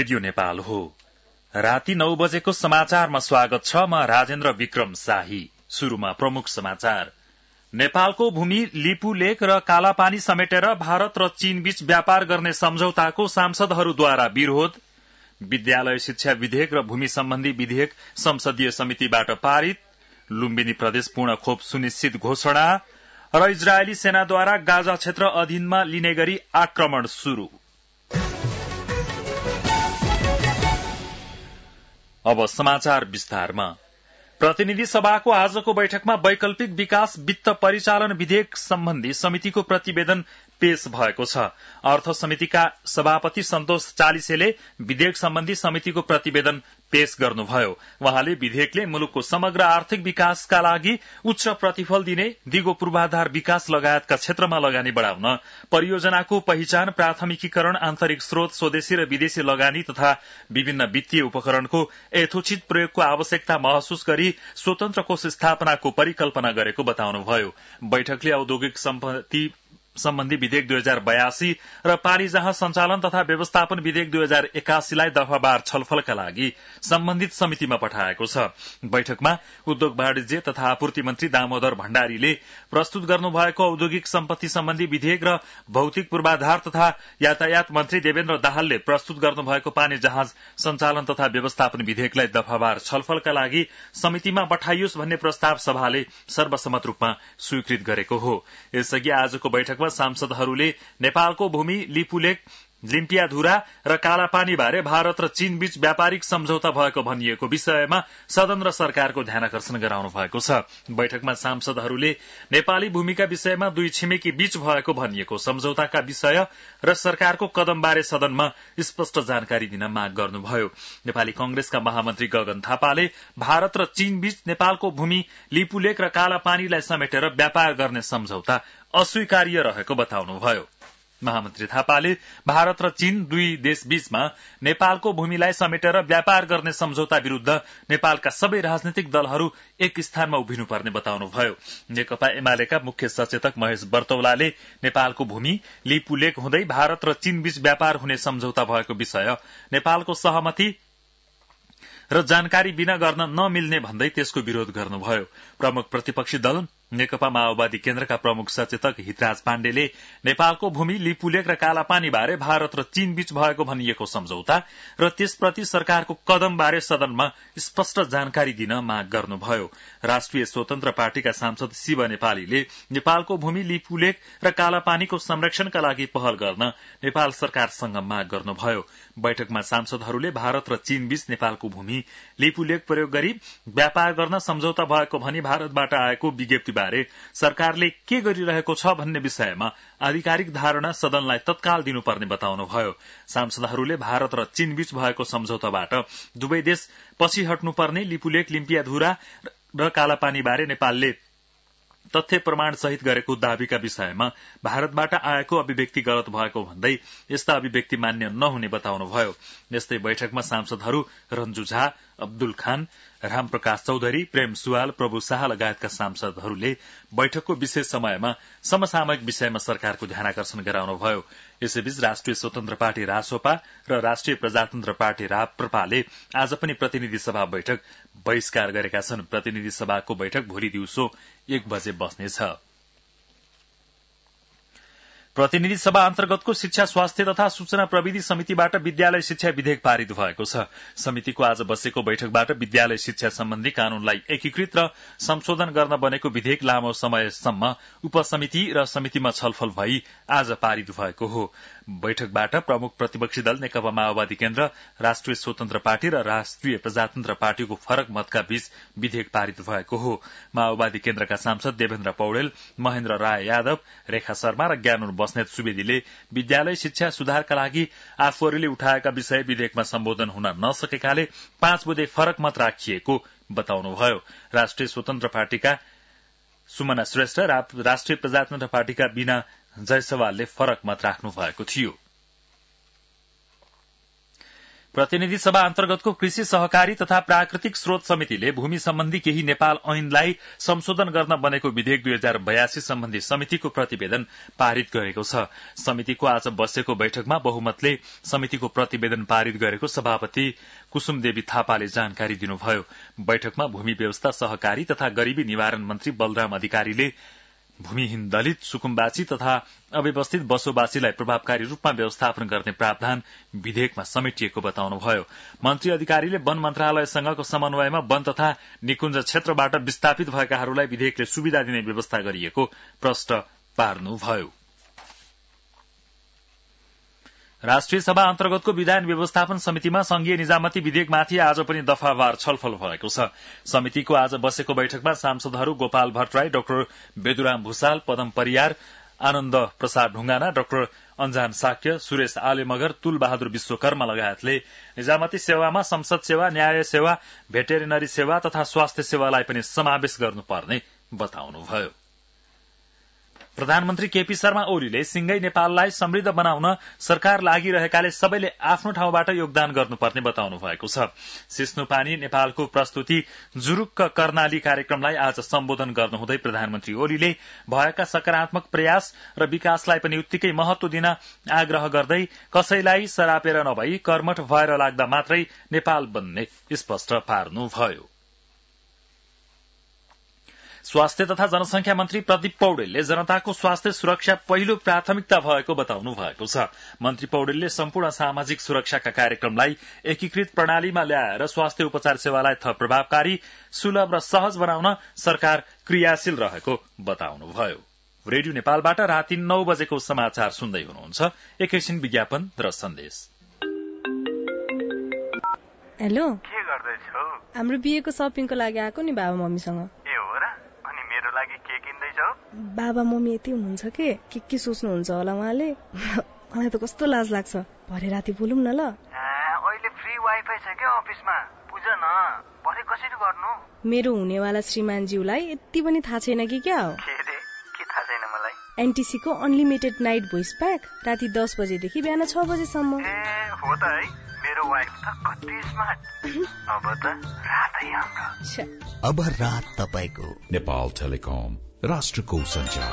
Radio Nepal हो। राति 9 बजेको समाचारमा स्वागत छ। म राजेन्द्र विक्रम शाही। शुरूमा प्रमुख समाचार। नेपालको भूमि लिपुलेक र कालापानी समेटेर भारत र चीन बीच व्यापार गर्ने सम्झौताको सांसदहरूद्वारा विरोध। विद्यालय शिक्षा विधेयक र भूमि सम्बन्धी विधेयक संसदीय समितिबाट पारित। लुम्बिनी प्रदेश पूर्ण खोप सुनिश्चित घोषणा र इजरायली सेनाद्वारा गाजा क्षेत्र अधीनमा लिने गरी आक्रमण शुरू। अब समाचार विस्तारमा। प्रतिनिधि सभाको आजको बैठकमा वैकल्पिक विकास वित्त परिचालन विधेयक सम्बन्धी समितिको प्रतिवेदन पेश भएको छ। अर्थ समितिका सभापति सन्तोष चालिसेले विधेयक सम्बन्धी समितिको प्रतिवेदन पेश गर्नुभयो। वहाँले विधेयकले मुलुकको समग्र आर्थिक विकासका लागि उच्च प्रतिफल दिने, दिगो पूर्वाधार विकास लगायतका क्षेत्रमा लगानी बढ़ाउन, परियोजनाको पहिचान, प्राथमिकीकरण, आन्तरिक स्रोत, स्वदेशी र विदेशी लगानी तथा विभिन्न वित्तीय उपकरणको यथोचित प्रयोगको आवश्यकता महसुस गरी स्वतन्त्र कोष स्थापनाको परिकल्पना गरेको बताउनुभयो। बैठकले औद्योगिक सम्पत्ति सम्बन्धी विधेयक 2082 र पानी जहाज सञ्चालन तथा व्यवस्थापन विधेयक 2081 लाई दफावार छलफलका लागि सम्बन्धित समितिमा पठाएको छ। बैठकमा उद्योग वाणिज्य तथा आपूर्ति मन्त्री दामोदर भण्डारीले प्रस्तुत गर्नुभएको औद्योगिक सम्पत्ति सम्बन्धी विधेयक र भौतिक पूर्वाधार तथा यातायात मन्त्री देवेन्द्र दाहालले प्रस्तुत गर्नुभएको पानी जहाज सञ्चालन तथा व्यवस्थापन विधेयकलाई दफावार छलफलका लागि समितिमा पठाइयोस् भन्ने प्रस्ताव सभाले सर्वसम्मत रूपमा स्वीकृत गरेको हो। यसअघि आजको बैठकमा सांसदहरूले नेपालको भूमि लिपुलेक, लिम्पियाधुरा र कालापानी बारे भारत र चीन बीच व्यापारिक सम्झौता भएको भनिएको विषयमा सदन र सरकारको ध्यानाकर्षण गराउनु भएको छ। बैठकमा सांसदहरूले नेपाली भूमिका विषयमा दुई छिमेकी बीच भएको भनिएको सम्झौताका विषय र सरकारको कदमबारे सदनमा स्पष्ट जानकारी दिन माग गर्नुभयो। नेपाली कंग्रेसका महामन्त्री गगन थापाले भारत र चीन बीच नेपालको भूमि लिपुलेक र कालापानीलाई समेटेर व्यापार गर्ने सम्झौता अस्वीकार्य रहेको बताउनुभयो। महामन्त्री थापाले भारत र चीन दुई देश बीचमा नेपालको भूमिलाई समेटेर व्यापार गर्ने सम्झौता विरूद्ध नेपालका सबै राजनीतिक दलहरू एक स्थानमा उभिनुपर्ने बताउनुभयो। नेकपा एमालेका मुख्य सचेतक महेश बर्तौलाले नेपालको भूमि लिपुलेक हुँदै भारत र चीन बीच व्यापार हुने सम्झौता भएको विषय नेपालको सहमति र जानकारी बिना गर्न नमिल्ने भन्दै त्यसको विरोध गर्नुभयो। प्रमुख प्रतिपक्षी दल नेकपा माओवादी केन्द्रका प्रमुख सचेतक हितराज पाण्डेले नेपालको भूमि लिपुलेक र कालापानी बारे भारत र चीन बीच भएको भनिएको सम्झौता र त्यसप्रति सरकारको कदमबारे सदनमा स्पष्ट जानकारी दिन माग गर्नुभयो। राष्ट्रिय स्वतन्त्र पार्टीका सांसद शिव नेपालीले नेपालको भूमि लिपुलेक र कालापानीको संरक्षणका लागि पहल गर्न नेपाल सरकारसँग माग गर्नुभयो। बैठकमा सांसदहरूले भारत र चीन बीच नेपालको भूमि लिपुलेक प्रयोग गरी व्यापार गर्न सम्झौता भएको भनी भारतबाट आएको विज्ञप्ति बारे सरकारले के गरिरहेको छ भन्ने विषयमा आधिकारिक धारणा सदनलाई तत्काल दिनुपर्ने बताउनुभयो। सांसदहरूले भारत र चीन बीच भएको सम्झौताबाट दुवै देश पछि हट्नुपर्ने, लिपुलेक, लिम्पियाधुरा र कालापानी बारे नेपालले तथ्य प्रमाण सहित गरेको दावीका विषयमा भारतबाट आएको अभिव्यक्ति गलत भएको भन्दै यस्ता अभिव्यक्ति मान्य नहुने बताउनुभयो। यस्तै बैठकमा सांसदहरू रञ्जु झा, अब्दुल खान, रामप्रकाश चौधरी, प्रेम सुवाल, प्रभु शाह लगायतका सांसदहरूले बैठकको विशेष समयमा समसामयिक विषयमा सरकारको ध्यानाकर्षण गराउनुभयो। यसैबीच राष्ट्रिय स्वतन्त्र पार्टी रासोपा र राष्ट्रिय प्रजातन्त्र पार्टी राप्रपाले आज पनि प्रतिनिधि सभा बैठक बहिष्कार गरेका छन्। प्रतिनिधि सभाको बैठक भोलि दिउँसो 1 बजे बस्नेछ। प्रतिनिधि सभा अन्तर्गतको शिक्षा, स्वास्थ्य तथा सूचना प्रविधि समितिबाट विद्यालय शिक्षा विधेयक पारित भएको छ। समितिको आज बसेको बैठकबाट विद्यालय शिक्षा सम्बन्धी कानूनलाई एकीकृत र संशोधन गर्न बनेको विधेयक लामो समयसम्म उपसमिति र समितिमा छलफल भई आज पारित भएको हो। बैठकबाट प्रमुख प्रतिपक्षी दल नेकपा माओवादी केन्द्र, राष्ट्रिय स्वतन्त्र पार्टी र राष्ट्रिय प्रजातन्त्र पार्टीको फरक मतका बीच विधेयक पारित भएको हो। माओवादी केन्द्रका सांसद देवेन्द्र पौडेल, महेन्द्र राय यादव, रेखा शर्मा र ज्ञानुर बस्नेत सुवेदीले विद्यालय शिक्षा सुधारका लागि आफूहरूले उठाएका विषय विधेयकमा सम्बोधन हुन नसकेकाले 5 बुँदे फरक मत राखिएको बताउनुभयो। राष्ट्रिय स्वतन्त्र पार्टीका सुमना श्रेष्ठ र राष्ट्रिय प्रजातन्त्र पार्टीका बीना जयसवालले फरक मत राख्नु भएको थियो। प्रतिनिधि सभा अन्तर्गतको कृषि सहकारी तथा प्राकृतिक स्रोत समितिले भूमि सम्बन्धी केही नेपाल ऐनलाई संशोधन गर्न बनेको विधेयक 2082 सम्बन्धी समितिको प्रतिवेदन पारित गरेको छ। समितिको आज बसेको बैठकमा बहुमतले समितिको प्रतिवेदन पारित गरेको सभापति कुसुमदेवी थापाले जानकारी दिनुभयो। बैठकमा भूमि व्यवस्था सहकारी तथा गरीबी निवारण मन्त्री बलराम अधिकारीले भूमिहीन दलित सुकुम्बासी तथा अव्यवस्थित बसोबासीलाई प्रभावकारी रूपमा व्यवस्थापन गर्ने प्रावधान विधेयकमा समेटिएको बताउनुभयो। मन्त्री अधिकारीले वन मन्त्रालयसँगको समन्वयमा वन तथा निकुञ्ज क्षेत्रबाट विस्थापित भएकाहरूलाई विधेयकले सुविधा दिने व्यवस्था गरिएको प्रश्न पार्नुभयो। राष्ट्रिय सभा अन्तर्गतको विधान व्यवस्थापन समितिमा संघीय निजामती विधेयकमाथि आज पनि दफावार छलफल भएको छ। समितिको आज बसेको बैठकमा सांसदहरू गोपाल भट्टराई, डाक्टर बेदुराम भूषाल, पदम परियार, आनन्द प्रसाद ढुङ्गाना, डाक्टर अन्जान साक्य, सुरेश आलेमगर, तुल बहादुर विश्वकर्मा लगायतले निजामती सेवामा संसद सेवा, न्याय सेवा, भेटेरिनरी सेवा तथा स्वास्थ्य सेवालाई पनि समावेश गर्नुपर्ने बताउनुभयो। प्रधानमन्त्री केपी शर्मा ओलीले सिंगै नेपाललाई समृद्ध बनाउन सरकार लागिरहेकाले सबैले आफ्नो ठाउँबाट योगदान गर्नुपर्ने बताउनु भएको छ। सिस्नुपानी नेपालको प्रस्तुति जुरुक्क कर्णाली कार्यक्रमलाई आज सम्बोधन गर्नुहुँदै प्रधानमन्त्री ओलीले भएका सकारात्मक प्रयास र विकासलाई पनि उत्तिकै महत्व दिन आग्रह गर्दै कसैलाई सरापेर नभई कर्मठ भएर लाग्दा मात्रै नेपाल बन्ने स्पष्ट पार्नुभयो। स्वास्थ्य तथा जनसंख्या मन्त्री प्रदीप पौडेलले जनताको स्वास्थ्य सुरक्षा पहिलो प्राथमिकता भएको बताउनु भएको छ। मन्त्री पौडेलले सम्पूर्ण सामाजिक सुरक्षाका कार्यक्रमलाई एकीकृत प्रणालीमा ल्याएर स्वास्थ्य उपचार सेवालाई थप प्रभावकारी, सुलभ र सहज बनाउन सरकार क्रियाशील रहेको बताउनुभयो। रेडियो नेपालबाट राति 9 बजेको समाचार सुन्दै हुनुहुन्छ। एकैछिन विज्ञापन र सन्देश। हेलो, के गर्दैछौ? हाम्रो बिहेको सपिङको लागि आएको नि बाबा मम्मीसँग। बाबा मम्मी यति हुनुहुन्छ के सोच्नुहुन्छ होला उहाँले। मलाई त कस्तो लाज लाग्छ। भरे राति बोलौँ न ल। अहिले फ्री वाइफाई छ के अफिसमा? बुझ न, भरे कसरी गर्नु? मेरो हुनेवाला श्रीमानज्यूलाई यति पनि थाहा छैन कि क्या हो? के थाहा छैन मलाई? एनटीसी को अनलिमिटेड नाइट भोइस प्याक राति 10 बजेदेखि बिहान 6 बजेसम्म। हो त है, मेरो वाइफ त कति स्मार्ट। अब त रातै हाम्रो। अब रात तपाईको। नेपाल टेलिकम, राष्ट्रको सञ्चार।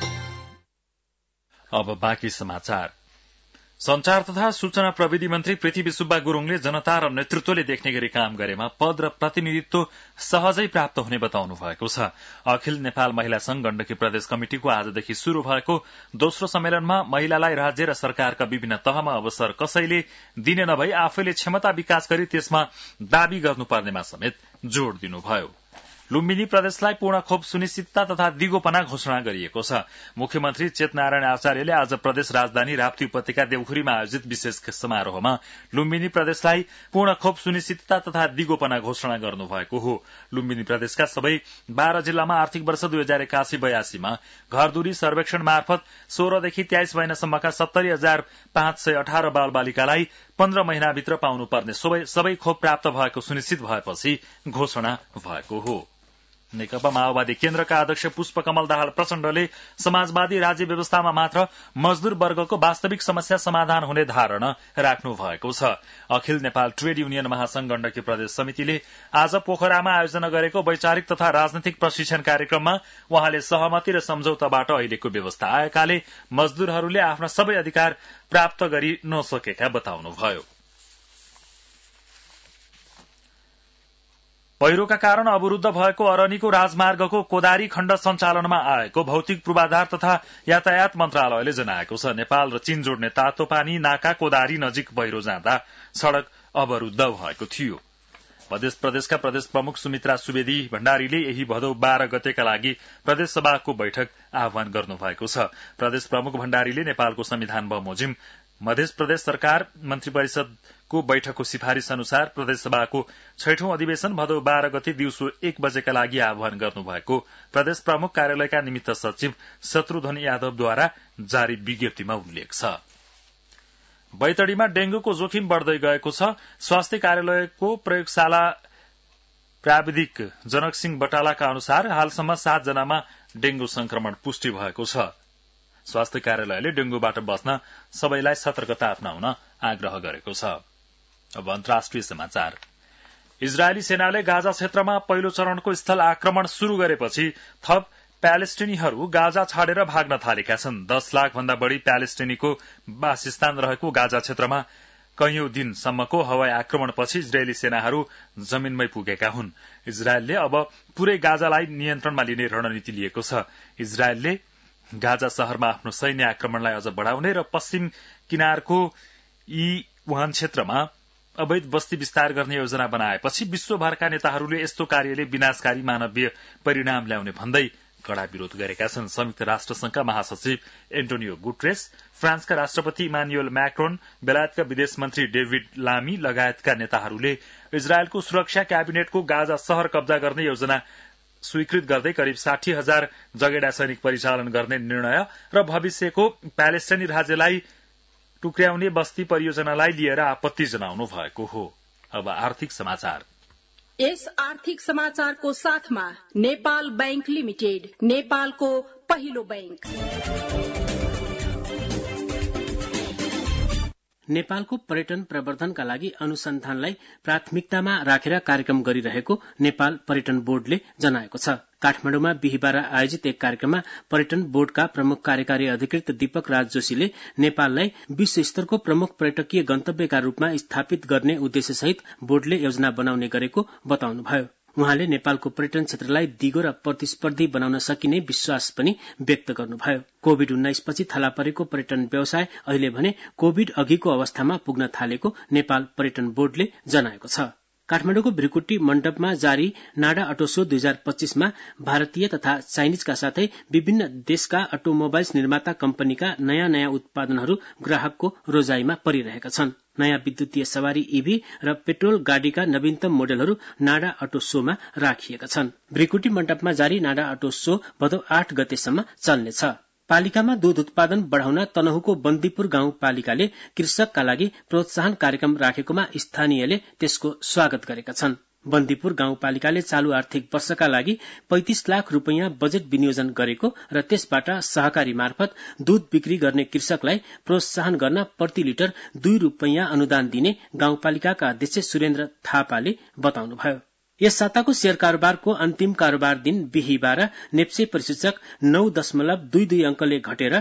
अब बाँकी समाचार। संचार तथा सूचना प्रविधि मन्त्री पृथ्वी सुब्बा गुरूङले जनता र नेतृत्वले देख्ने गरी काम गरेमा पद र प्रतिनिधित्व सहजै प्राप्त हुने बताउनु भएको छ। अखिल नेपाल महिला संघ गण्डकी प्रदेश कमिटिको आजदेखि शुरू भएको दोस्रो सम्मेलनमा महिलालाई राज्य र सरकारका विभिन्न तहमा अवसर कसैले दिने नभई आफैले क्षमता विकास गरी त्यसमा दावी गर्नुपर्नेमा समेत जोड़ दिनुभयो। लुम्बिनी प्रदेशलाई पूर्ण खोप सुनिश्चितता तथा दिगोपना घोषणा गरिएको छ। मुख्यमन्त्री चेतनारायण आचार्यले आज प्रदेश राजधानी राप्ती उपत्यका देउखुरीमा आयोजित विशेष समारोहमा लुम्बिनी प्रदेशलाई पूर्ण खोप सुनिश्चितता तथा दिगोपना घोषणा गर्नुभएको हो। लुम्बिनी प्रदेशका सबै 12 जिल्लामा आर्थिक वर्ष 2081-82 मा घरदुरी सर्वेक्षण मार्फत 16 देखि 23 महिनासम्मका 70,518 बालबालिकालाई 15 महिनाभित्र पाउनुपर्ने सबै खोप प्राप्त भएको सुनिश्चित भएपछि घोषणा भएको हो। नेकपा माओवादी केन्द्रका अध्यक्ष पुष्पकमल दाहाल प्रचण्डले समाजवादी राज्य व्यवस्थामा मात्र मजदूर वर्गको वास्तविक समस्या समाधान हुने धारणा राख्नु भएको छ। अखिल नेपाल ट्रेड युनियन महासंघ गण्डकी प्रदेश समितिले आज पोखरामा आयोजना गरेको वैचारिक तथा राजनैतिक प्रशिक्षण कार्यक्रममा उहाँले सहमति र सम्झौताबाट अहिलेको व्यवस्था आएकाले मजदूरहरूले आफ्ना सबै अधिकार प्राप्त गरि नसकेका बताउनुभयो। पहिरोका कारण अवरूद्ध भएको अरनीको राजमार्गको कोदारी खण्ड सञ्चालनमा आएको भौतिक पूर्वाधार तथा यातायात मन्त्रालयले जनाएको छ। नेपाल र चीन जोड्ने तातोपानी नाका कोदारी नजिक पहिरो जाँदा सड़क अवरूद्ध भएको थियो। मध्य प्रदेशका प्रदेश प्रमुख सुमित्रा सुवेदी भण्डारीले यही भदौ 12 गतेका लागि प्रदेश सभाको बैठक आह्वान गर्नुभएको छ। प्रदेश प्रमुख भण्डारीले नेपालको संविधान बमोजिम मध्य प्रदेश सरकार मन्त्री परिषदको बैठकको सिफारिश अनुसार प्रदेश सभाको 6औं अधिवेशन भदौ 12 गते दिउँसो 1 बजेका लागि आह्वान गर्नुभएको प्रदेश प्रमुख कार्यालयका निमित्त सचिव शत्रुघ्न यादवद्वारा जारी विज्ञप्तिमा उल्लेख छ। बैतडीमा डेंगूको जोखिम बढ़दै गएको छ। स्वास्थ्य कार्यालयको प्रयोगशाला प्राविधिक जनक सिंह बटालाका अनुसार हालसम्म 7 जनामा डेंगू संक्रमण पुष्टि भएको छ। स्वास्थ्य कार्यालयले डेंगूबाट बच्न सबैलाई सतर्कता अपनाउन आग्रह गरेको छ। अब अन्तर्राष्ट्रिय समाचार। इजरायली सेनाले गाजा क्षेत्रमा पहिलो चरणको स्थल आक्रमण शुरू गरेपछि थप प्यालेस्टिनीहरू गाजा छाडेर भाग्न थालेका छन्। 10 लाख भन्दा बढ़ी प्यालेस्टिनीको वासस्थान रहेको गाजा क्षेत्रमा कैयौं दिनसम्मको हवाई आक्रमणपछि इजरायली सेनाहरू जमिनमै पुगेका हुन्। इजरायलले अब पूरै गाजालाई नियन्त्रणमा लिने रणनीति लिएको छ। इजरायलले गाजा शहरमा आफ्नो सैन्य आक्रमणलाई अझ बढ़ाउने र पश्चिम किनारको वुहान क्षेत्रमा अवैध बस्ती विस्तार गर्ने योजना बनाएपछि विश्वभरका नेताहरूले यस्तो कार्यले विनाशकारी मानवीय परिणाम ल्याउने भन्दै कड़ा विरोध गरेका छन्। संयुक्त राष्ट्र संघका महासचिव एन्टोनियो गुटेरेस, फ्रान्सका राष्ट्रपति इमानुएल मैक्रोन, बेलायतका विदेश मन्त्री डेभिड लामी लगायतका नेताहरूले इजरायलको सुरक्षा क्याबिनेटको गाजा शहर कब्जा गर्ने योजना स्वीकृत गर्दै करिब 60,000 जगेडा सैनिक परिचालन गर्ने निर्णय र भविष्यको प्यालेस्टाइनी राज्यलाई टुक्र्याउने बस्ती परियोजनालाई लिएर आपत्ति जनाउनु भएको हो। अब आर्थिक समाचार। यस आर्थिक समाचारको साथमा नेपाल बैंक लिमिटेड, नेपालको पहिलो बैंक। नेपालको पर्यटन प्रवर्धनका लागि अनुसन्धानलाई प्राथमिकतामा राखेर कार्यक्रम गरिरहेको नेपाल पर्यटन बोर्डले जनाएको छ। काठमाडौँमा बिहिबार आयोजित एक कार्यक्रममा पर्यटन बोर्डका प्रमुख कार्यकारी अधिकृत दीपक राज जोशीले नेपाललाई विश्व स्तरको प्रमुख पर्यटकीय गन्तव्यका रूपमा स्थापित गर्ने उद्देश्यसहित बोर्डले योजना बनाउने गरेको बताउनुभयो। उहाँले नेपालको पर्यटन क्षेत्रलाई दिगो र प्रतिस्पर्धी बनाउन सकिने विश्वास पनि व्यक्त गर्नुभयो। कोभिड-19 पछि थला परेको पर्यटन व्यवसाय अहिले भने कोभिड अघिको अवस्थामा पुग्न थालेको नेपाल पर्यटन बोर्डले जनाएको छ। काठमाडौँको भृकुटी मण्डपमा जारी नाडा अटोसो 2025 मा भारतीय तथा चाइनिजका साथै विभिन्न देशका अटोमोबाइल्स निर्माता कम्पनीका नयाँ उत्पादनहरू ग्राहकको रोजाईमा परिरहेका छन्। नयाँ विद्युतीय सवारी ईभी र पेट्रोल गाडीका नवीनतम मोडेलहरू नाडा अटो शोमा राखिएका छन्। भृकुटी मण्डपमा जारी नाडा अटो शो भदौ 8 गतेसम्म चल्नेछ। पालिकामा दूध उत्पादन बढ़ाउन तनहुको बन्दीपुर गाउँपालिकाले कृषकका लागि प्रोत्साहन कार्यक्रम राखेकोमा स्थानीयले त्यसको स्वागत गरेका छन्। बन्दीपुर गाउँपालिकाले चालू आर्थिक वर्षका लागि 35 लाख रुपैयाँ बजेट विनियोजन गरेको र त्यसबाट सहकारी मार्फत दूध बिक्री गर्ने कृषकलाई प्रोत्साहन गर्न प्रति लिटर 2 रुपैयाँ अनुदान दिने गाउँपालिकाका अध्यक्ष सुरेन्द्र थापाले बताउनुभयो। यस साताको शेयर कारोबारको अन्तिम कारोबार दिन बिहिबार नेप्से परिसूचक 9.22 अंकले घटेर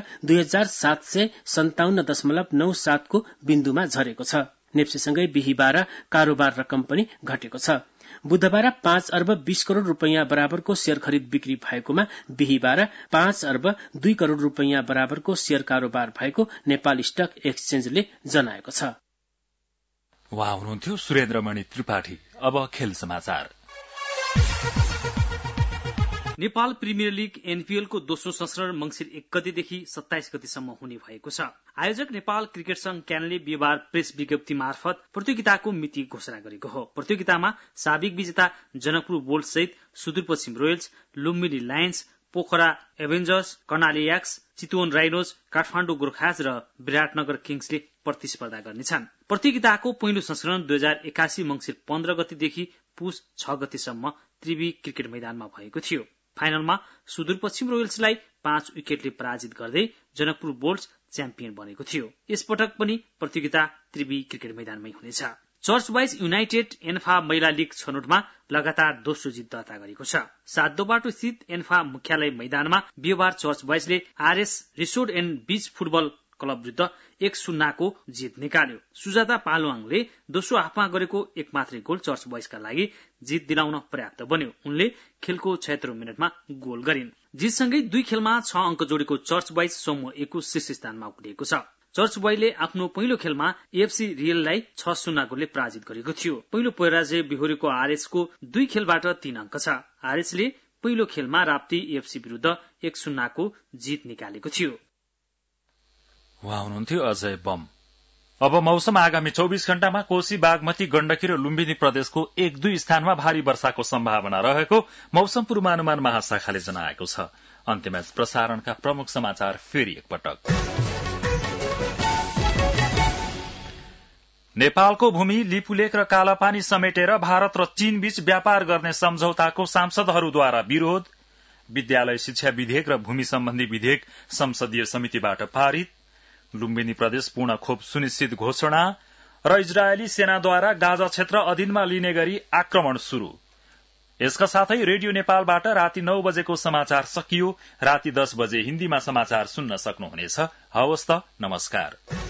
2757.97 को बिन्दुमा झरेको छ। नेप्सेसँगै बिहिबार कारोबार रकम पनि घटेको छ। बुधबार 5 अर्ब 20 करोड़ रुपैयाँ बराबरको शेयर खरिद बिक्री भएकोमा बिहिबार 5 अर्ब 2 करोड़ रुपैयाँ बराबरको शेयर कारोबार भएको नेपाल स्टक एक्सचेन्जले जनाएको छ। उहाँ हुनुहुन्थ्यो सुरेन्द्रमणि त्रिपाठी। अब खेल समाचार। नेपाल प्रिमियर लीग एनपीएल को दोस्रो संस्करण मंसिर 1 गतेदेखि 27 गतेसम्म हुने भएको छ। आयोजक नेपाल क्रिकेट संघ क्यानले बिहिबार प्रेस विज्ञप्ति मार्फत प्रतियोगिताको मिति घोषणा गरेको हो। प्रतियोगितामा साबिक विजेता जनकपुर बोल्ट सहित Sudurpaschim royals, Lumbini lions, Pokhara avengers, Karnali yaks, Chitwan rhinos, Kathmandu gurkhas र विराटनगर किङ्सले प्रतिस्पर्धा गर्नेछन्। प्रतियोगिताको पहिलो संस्करण 2081 मंसिर 15 गतेदेखि पुस 6 गतेसम्म त्रिवी क्रिकेट मैदानमा भएको थियो। फाइनलमा सुदूरपश्चिम रोयल्सलाई 5 विकेटले पराजित गर्दै जनकपुर बोल्ट्स च्याम्पियन बनेको थियो। यसपटक पनि प्रतियोगिता त्रिवी क्रिकेट मैदानमै हुनेछ। चर्च वाइज युनाइटेड एन्फा महिला लीग छनौटमा लगातार दोस्रो जित दर्ता गरेको छ। सातदोबाटो स्थित एन्फा मुख्यालय मैदानमा बिहिबार चर्च वाइजले RS resort and beach football club विरुद्ध 1-0 को जित निकाल्यो। सुजाता पालवाङले दोस्रो हाफमा गरेको एक मात्रै गोल चर्च वाइजका लागि जित दिलाउन पर्याप्त बन्यो। उनले खेलको 76 मिनटमा गोल गरिन्। जितसँगै 2 खेलमा 6 अंक जोडेको चर्च वाइज समूह 1 को शीर्ष स्थानमा उक्लिएको छ। चर्च वाइजले आफ्नो पहिलो खेलमा एफसी रियललाई 6-0 गोलले पराजित गरेको थियो। पहिलो पराजय बिहोरेको आरएसको 2 खेलबाट 3 अंक छ। आरएसले पहिलो खेलमा राप्ती एफसी विरुद्ध 1-0 को जित निकालेको थियो। उहाँ हुनुहुन्थ्यो अजय बम। अब मौसम। आगामी 24 घण्टामा कोशी, बागमती, गण्डकी र लुम्बिनी प्रदेशको 1-2 स्थानमा भारी वर्षाको सम्भावना रहेको मौसम पूर्वानुमान महाशाखाले जनाएको छ। अन्त्यमा प्रसारणका प्रमुख समाचार फेरि एकपटक। नेपालको भूमि, लिपुलेख र कालापानी समेटेर भारत र चीन बीच व्यापार गर्ने सम्झौताको सांसदहरूद्वारा विरोध। विद्यालय शिक्षा विधेयक र भूमि सम्बन्धी विधेयक संसदीय समितिबाट पारित। लुम्बिनी प्रदेश पूर्ण खोप सुनिश्चित घोषणा र इजरायली सेनाद्वारा गाजा क्षेत्र अधीनमा लिने गरी आक्रमण शुरू। यसका साथै रेडियो नेपालबाट राति 9 बजेको समाचार सकियो। राति 10 बजे हिन्दीमा समाचार सुन्न सक्नुहुनेछ। हवस् त, नमस्कार।